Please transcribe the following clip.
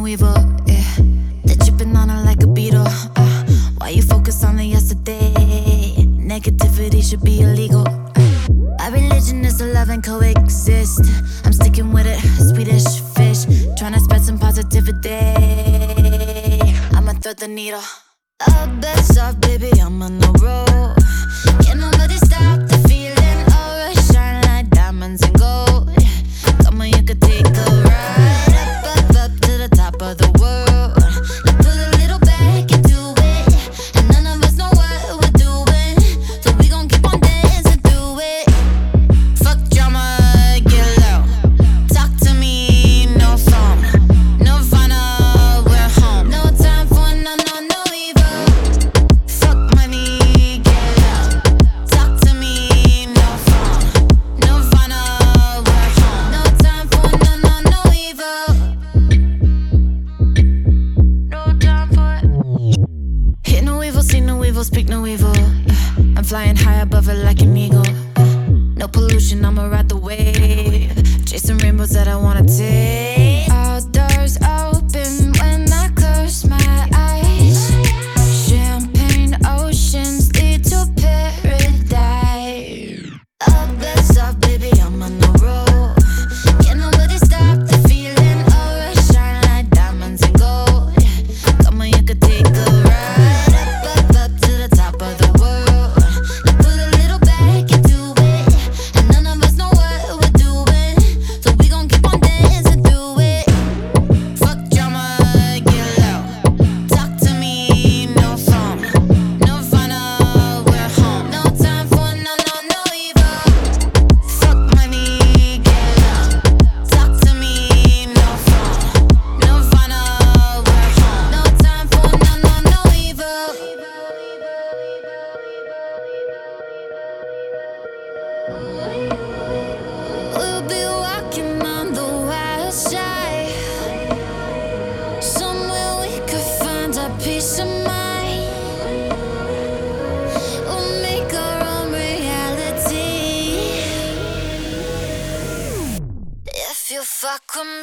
evil, yeah. They're tripping on her like a beetle. Why you focus on the yesterday? Negativity should be illegal. My religion is to love and coexist. I'm sticking with it, Swedish fish. Tryna spread some positivity. I'ma thread the needle. All bets off, baby, I'm on the road. Can nobody stop the feeling? Aura shine like diamonds and gold. Come on, you could take a ride up to the top of the world. Now put a little back into it, and none of us know what we're doing, so we gon' keep on dancing through it. Fuck drama, get low. Talk to me, no phone. Nirvana, we're home. No time for no evil. Fuck money, get low. Talk to me, no phone. Nirvana, we're home. No time for no evil. No time for it. Hear no evil, see no evil, speak no evil. I'm flying high above it like an eagle. No pollution, I'ma ride the wave. Chasing rainbows that I wanna take. All doors open when I close my eyes. Champagne oceans lead to paradise. All bets off, baby, I'm on the road. Can nobody stop the feeling? Aura shine like diamonds and gold. Come on, you could take a ride up to the top of the world. Now put a little back into it, and none of us know what we're doing, so we gon' keep on dancing through it. Fuck drama, get low. Talk to me, no phone. Nirvana, we're home. No time for no evil. Fuck money, get low. Talk to me, no phone. Nirvana, we're home. No time for no evil. We'll be walking on the wild side, somewhere we could find our peace of mind. We'll make our own reality. If you fuck with